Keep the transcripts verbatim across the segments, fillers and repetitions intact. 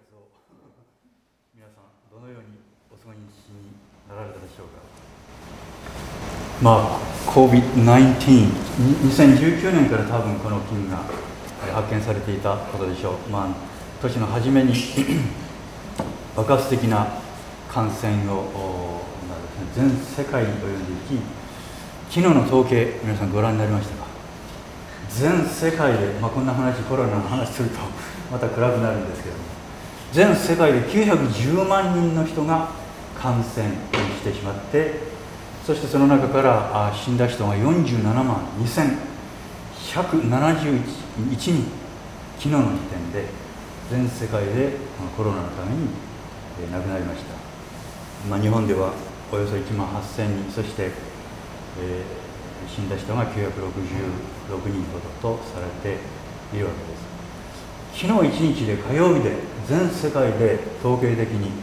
を皆さんどのようにお過ごしになられたでしょうか。まあ コービッドナインティーン にせんじゅうきゅうねんから多分この菌が発見されていたことでしょう。まあ年の初めに爆発的な感染を全世界に及んでいき、昨日の統計皆さんご覧になりましたか。全世界で、まあ、こんな話コロナの話するとまた暗くなるんですけども、全世界できゅうひゃくじゅうまんにんの人が感染してしまって、そしてその中から死んだ人がよんじゅうななまんにせんひゃくななじゅういちにん、昨日の時点で全世界でコロナのために亡くなりました。まあ、日本ではおよそいちまんはっせんにん、そして、えー死んだ人がきゅうひゃくろくじゅうろくにんほどとされているわけです。昨日いちにちで火曜日で全世界で統計的に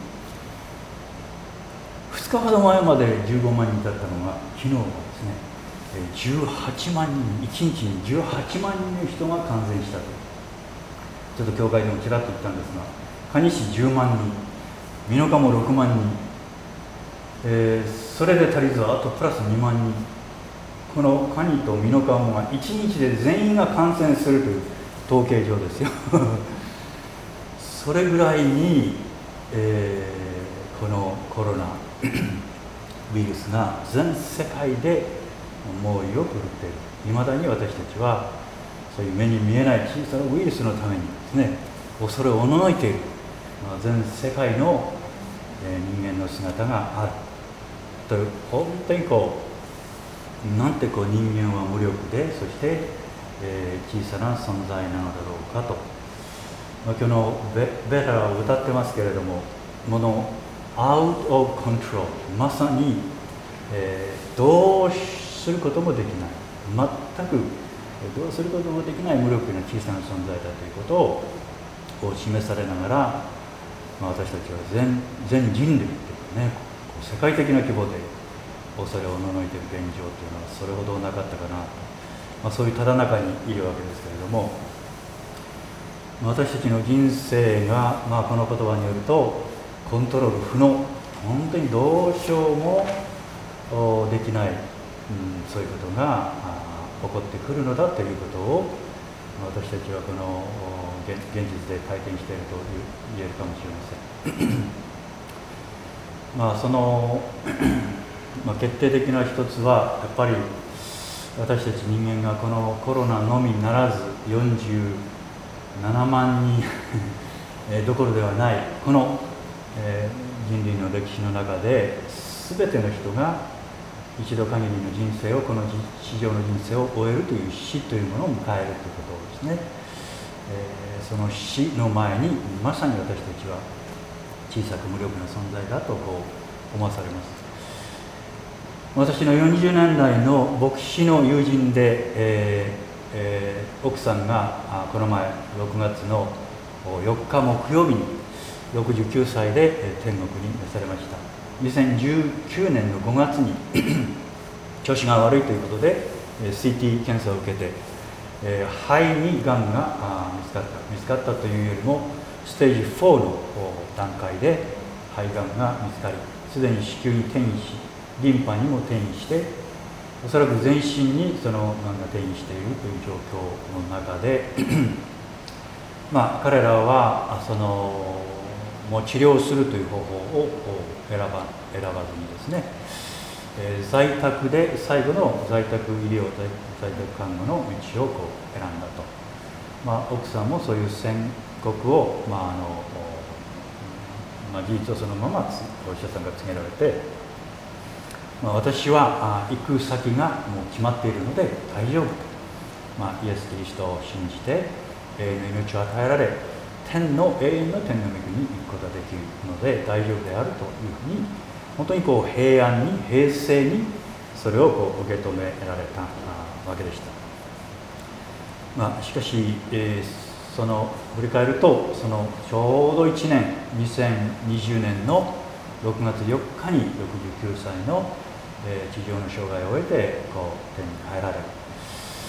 ふつかほど前までじゅうごまんにんだったのが、昨日はですねじゅうはちまんにん、いちにちにじゅうはちまんにんの人が感染したと。ちょっと教会でもちらっと言ったんですが、蟹市じゅうまんにん、美濃加茂ろくまんにん、えー、それで足りずあとプラスにまんにん、この蟹と美濃加茂がいちにちで全員が感染するという統計上ですよそれぐらいに、えー、このコロナウイルスが全世界で猛威を振るっている。いまだに私たちはそういう目に見えない小さなウイルスのためにですね、恐れおののいている、まあ、全世界の、えー、人間の姿があるという、本当にこうなんてこう人間は無力で、そして、えー、小さな存在なのだろうかと、まあ、今日のベベラを歌ってますけれども、もの out of control、 まさに、えー、どうすることもできない、全くどうすることもできない無力な小さな存在だということを示されながら、まあ、私たちは 全, 全人類というね、世界的な規模で恐れをおののいている現状というのはそれほどなかったかなと、まあ、そういうただ中にいるわけですけれども、私たちの人生が、まあ、この言葉によるとコントロール不能、本当にどうしようもできない、うん、そういうことが起こってくるのだということを、私たちはこの現実で体験していると言えるかもしれませんまあそのまあ、決定的な一つはやっぱり私たち人間がこのコロナのみならずよんじゅうななまんにんどころではないこの、えー、人類の歴史の中で全ての人が一度限りの人生を、この地上の人生を終えるという死というものを迎えるということをですね、えー、その死の前にまさに私たちは小さく無力な存在だとこう思わされます。私のよんじゅうねんだいの牧師の友人で、えーえー、奥さんがこの前ろくがつのよっか木曜日にろくじゅうきゅうさいで天国に召されました。にせんじゅうきゅうねんのごがつに調子が悪いということで シーティー 検査を受けて、えー、肺にがんが見つかった見つかったというよりもステージフォーの段階で肺がんが見つかり、すでに子宮に転移しリンパにも転移して、おそらく全身にそのがんが転移しているという状況の中でまあ彼らはそのもう治療するという方法を選ば、選ばずにですね、えー、在宅で最後の在宅医療、在宅看護の道をこう選んだと、まあ、奥さんもそういう宣告を、まああのまあ、事実をそのままお医者さんが告げられて、まあ、私は行く先がもう決まっているので大丈夫と、まあ、イエス・キリストを信じて永遠の命を与えられ、天の永遠の天の恵みに行くことができるので大丈夫であるというふうに、本当にこう平安に平静にそれをこう受け止められたわけでした。まあ、しかし、えー、その振り返ると、そのちょうどいちねんにせんにじゅうねんのろくがつよっかにろくじゅうきゅうさいの、えー、地上の生涯を終えてこう天に帰られる。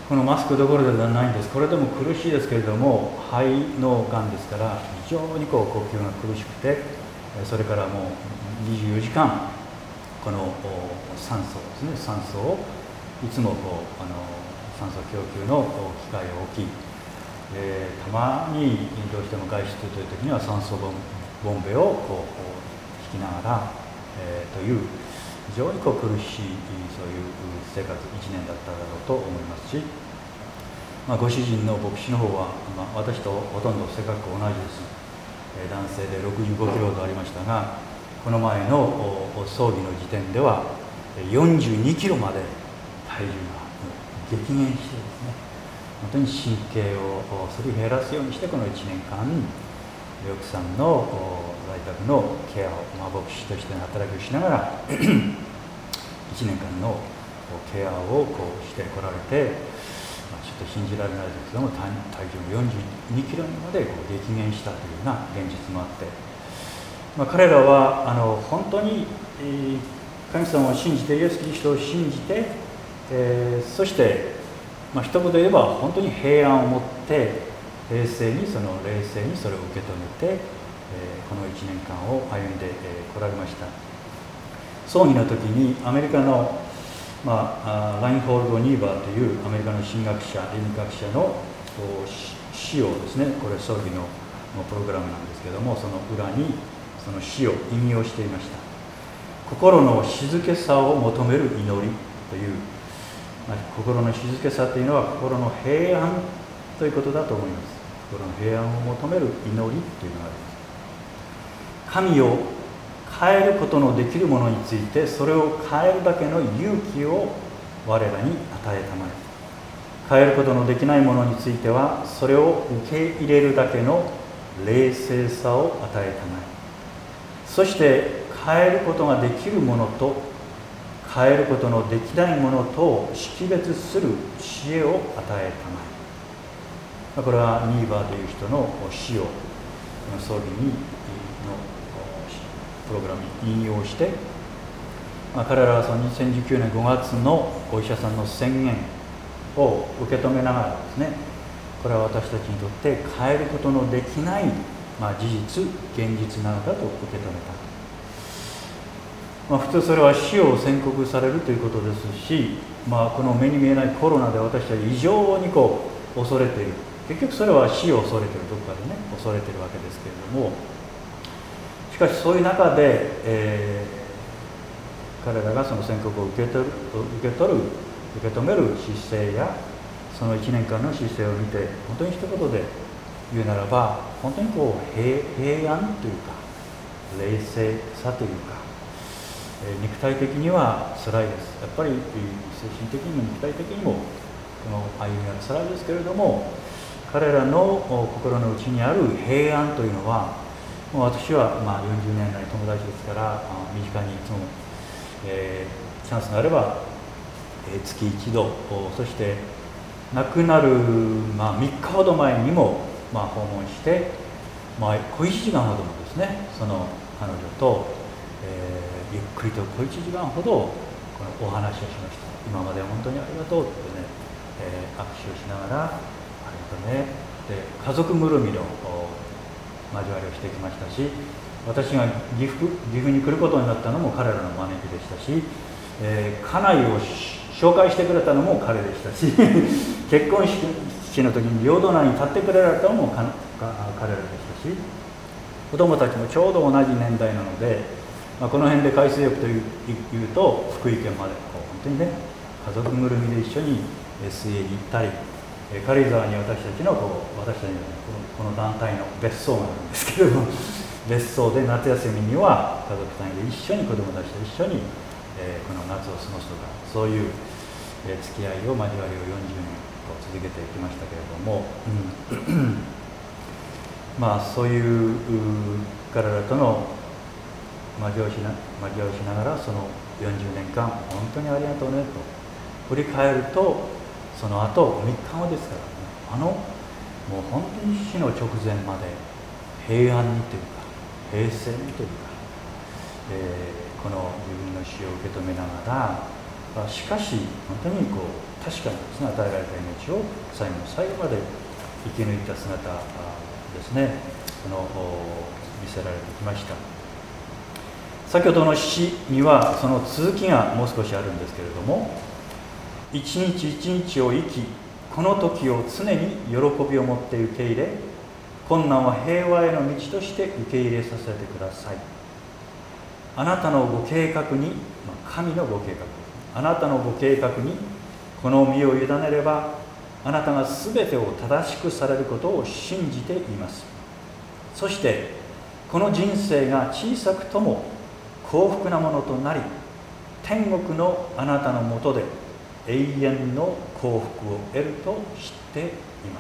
このマスクどころではないんです。これでも苦しいですけれども、肺のがんですから非常にこう呼吸が苦しくて、それからもうにじゅうよじかんこの酸素ですね、酸素をいつもこうあの酸素供給の機械を置き、えー、たまにどうしても外出という時には酸素ボンボンベをこう引きながら、えー、という非常にこう苦しいそういう生活いちねんだっただろうと思いますし、まあ、ご主人の牧師の方は、まあ、私とほとんど性格同じです。えー、男性でろくじゅうごキロとありましたが、この前の葬儀の時点ではよんじゅうにキロまで体重が激減してですね、本当に神経をすり減らすようにしてこのいちねんかん奥さんの在宅のケアを、まあ、牧師としての働きをしながらいちねんかんのケアをこうしてこられて、まあ、ちょっと信じられないですけども、体重がよんじゅうにキロにまでこう激減したというような現実もあって、まあ、彼らはあの本当に、えー、神様を信じてイエス・キリストを信じて、えー、そして、まあ、一言で言えば本当に平安を持って冷静にその冷静にそれを受け止めて、えー、このいちねんかんを歩んでこられました。葬儀の時にアメリカの、まあ、ラインホールド・ニーバーというアメリカの神学者倫理学者の詩をですね、これ葬儀のプログラムなんですけども、その裏にその詩を引用していました。心の静けさを求める祈りという、まあ、心の静けさというのは心の平安ということだと思います。心の平安を求める祈りというのがあります。神を変えることのできるものについて、それを変えるだけの勇気を我らに与えたまえ。変えることのできないものについては、それを受け入れるだけの冷静さを与えたまえ。そして変えることができるものと変えることのできないものとを識別する知恵を与えたまえ。これはニーバーという人の詩を葬儀にのプログラムに引用して、まあ、彼らはそのにせんじゅうきゅうねんごがつのお医者さんの宣言を受け止めながらですね、これは私たちにとって変えることのできない、まあ、事実現実なのだと受け止めた。まあ、普通それは死を宣告されるということですし、まあ、この目に見えないコロナで私たち異常にこう恐れている、結局それは死を恐れている、どこかでね恐れているわけですけれども、しかしそういう中で、えー、彼らがその宣告を受け取る、受け取る受け止める姿勢やそのいちねんかんの姿勢を見て、本当に一言で言うならば、本当にこう 平, 平安というか冷静さというか、肉体的には辛いです。やっぱり精神的にも肉体的にもこの歩みは辛いですけれども、彼らの心の内にある平安というのは、もう私はまあよんじゅうねん来友達ですから身近にいつも、えー、チャンスがあれば、えー、月一度、そして亡くなる、まあ、みっかほど前にも、まあ、訪問して、まあ、小いちじかんほどのですね、その彼女と、えーゆっくりと小いちじかんほどこのお話をしました。今まで本当にありがとうってね、えー、握手をしながら、ありがとうねで家族ぐるみの交わりをしてきましたし、私が岐阜、岐阜に来ることになったのも彼らの招きでしたし、えー、家内を紹介してくれたのも彼でしたし結婚式の時に両隣に立ってくれられたのも彼らでしたし、子供たちもちょうど同じ年代なので、まあ、この辺で海水浴という、いうと福井県までこう本当にね家族ぐるみで一緒に水泳に行ったり、軽井沢に私たちのこう私たちのこの団体の別荘があるんですけれども、別荘で夏休みには家族単位で一緒に子供たちと一緒に、えー、この夏を過ごすとか、そういう、えー、付き合いを交わりをよんじゅうねんこう続けてきましたけれども、うん、まあそういう彼らとの交わしな交わしながら、そのよんじゅうねんかん本当にありがとうねと振り返ると、その後みっかごですから、ね、あのもう本当に死の直前まで平安にというか平静にというか、えー、この自分の死を受け止めながら、しかし本当にこう確かにですね、与えられた命を最後の最後まで生き抜いた姿ですね、この見せられてきました。先ほどの詩にはその続きがもう少しあるんですけれども、一日一日を生き、この時を常に喜びを持って受け入れ、困難は平和への道として受け入れさせてください。あなたのご計画に、神のご計画、あなたのご計画にこの身を委ねれば、あなたが全てを正しくされることを信じています。そしてこの人生が小さくとも幸福なものとなり、天国のあなたのもとで永遠の幸福を得ると知っています。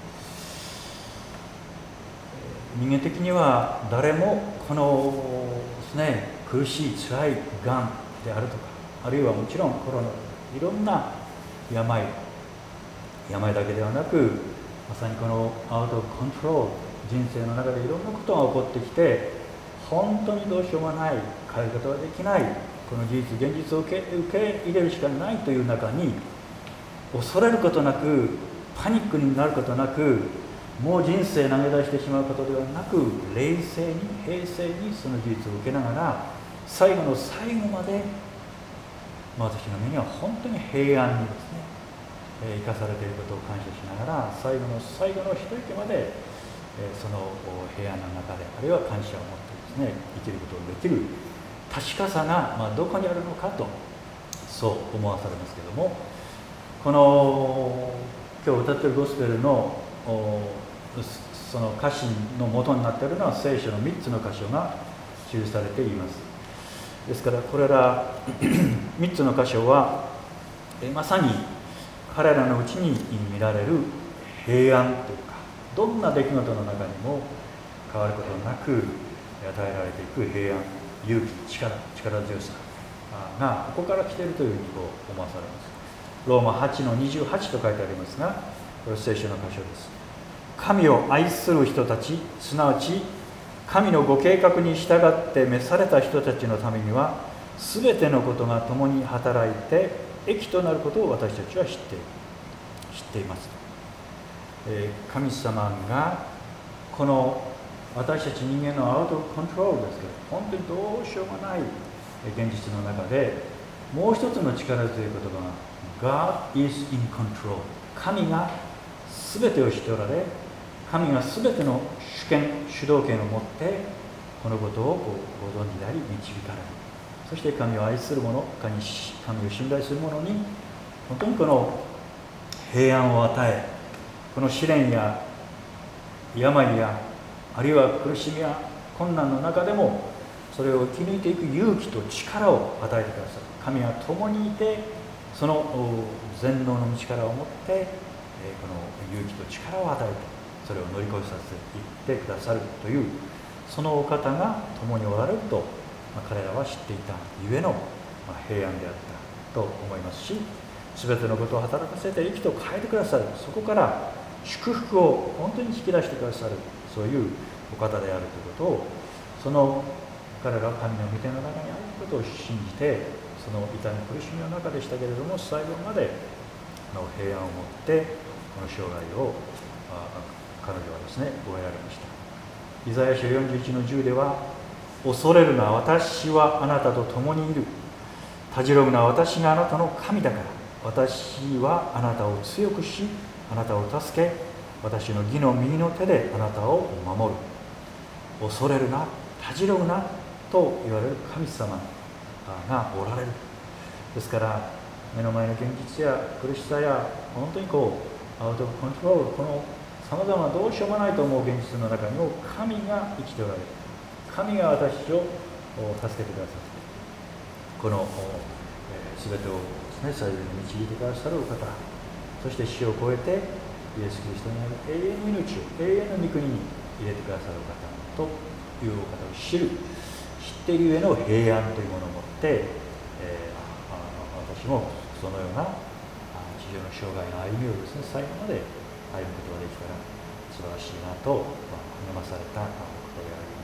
人間的には誰もこのですね、苦しい辛いがんであるとか、あるいはもちろんコロナ、いろんな病病だけではなく、まさにこのアウトコントロール、人生の中でいろんなことが起こってきて、本当にどうしようもない、変え方はできない、この事実現実を受け、受け入れるしかないという中に、恐れることなく、パニックになることなく、もう人生投げ出してしまうことではなく、冷静に平静にその事実を受けながら、最後の最後まで、まあ、私の目には本当に平安にですね、えー、生かされていることを感謝しながら、最後の最後の一息まで、えー、その平安の中で、あるいは感謝を持ってですね、生きることができる確かさが、まあ、どこにあるのかと、そう思わされますけども、この今日歌っているゴスペルのその歌詞の元になっているのは聖書のみっつの箇所が記されています。ですからこれらみっつの箇所はまさに彼らのうちに見られる平安というか、どんな出来事の中にも変わることなく与えられていく平安、勇気、力、力強さがここから来ているというふうに思わされます。ローマはちのにじゅうはちと書いてありますが、これは聖書の箇所です。神を愛する人たち、すなわち神のご計画に従って召された人たちのためには、すべてのことが共に働いて益となることを私たちは知っている、知っています。えー、神様がこの私たち人間のアウトコントロールですけど、本当にどうしようもない現実の中で、もう一つの力強い言葉が God is in control、 神が全てを知っておられ、神が全ての主権、主導権を持ってこのことをご存知であり導かれる。そして神を愛する者、神を信頼する者に本当にこの平安を与え、この試練や病やあるいは苦しみや困難の中でもそれを生き抜いていく勇気と力を与えてくださる。神は共にいて、その全能の力を持ってこの勇気と力を与えて、それを乗り越えさせていってくださるという、そのお方が共におられると、まあ、彼らは知っていたゆえの、まあ、平安であったと思いますし、全てのことを働かせて生きと変えてくださる、そこから祝福を本当に引き出してくださる、そういうお方であるということを、その彼らは神の御手の中にあることを信じて、その痛み苦しみの中でしたけれども、最後までの平安を持ってこの生涯を彼女はですね終えられました。イザヤ書よんじゅういちのじゅうでは、恐れるな、私はあなたと共にいる、たじろぐな、私があなたの神だから、私はあなたを強くし、あなたを助け、私の義の右の手であなたを守る。恐れるな、たじろぐなと言われる神様がおられる。ですから目の前の現実や苦しさや本当にこうアウトコントロール、このさまざまどうしようもないと思う現実の中にも神が生きておられる。神が私を助けてくださって、この全てをですね最後に導いてくださるお方、そして死を超えてイエス・キリストにある永遠の命を永遠の御国に入れてくださるお方というお方を知る、知っているゆえの平安というものを持って、えー、私もそのような地上の生涯の歩みをですね最後まで歩むことができたら素晴らしいなと励まされたことであります。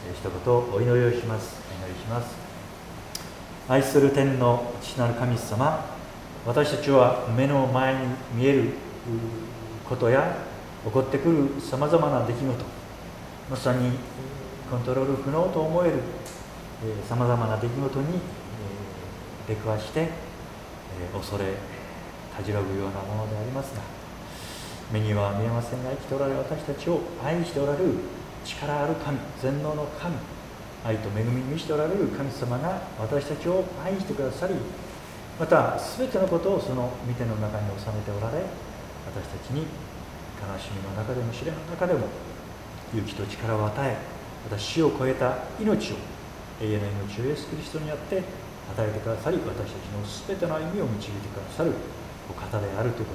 えー、一言お祈りをします。お祈りします。愛する天の父なる神様、 私たちは目の前に見えることや起こってくるさまざまな出来事、まさにコントロール不能と思えるさまざまな出来事に出くわして恐れたじろぐようなものでありますが、目には見えませんが生きておられる私たちを愛しておられる力ある神、全能の神、愛と恵みに満ちておられる神様が私たちを愛してくださり、また全てのことをその御手の中に収めておられ、私たちに悲しみの中でも試練の中でも勇気と力を与え、また死を超えた命を、永遠の命をイエス・キリストによって与えてくださり、私たちの全ての歩みを導いてくださるお方であるということ、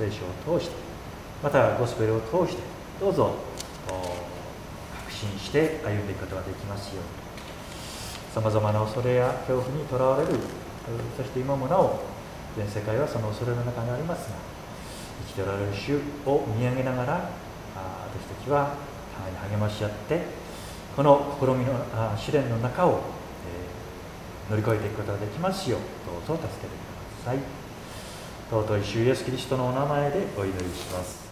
聖書を通して、またゴスペルを通してどうぞ確信して歩んでいくことができますように。さまざまな恐れや恐怖にとらわれる、そして今もなお全世界はその恐れの中にありますが、生きておられる主を見上げながら、私たちは互いに励まし合って、この試みの試練の中を、えー、乗り越えていくことができますよう、どうぞ助けてください。尊い主イエスキリストのお名前でお祈りします。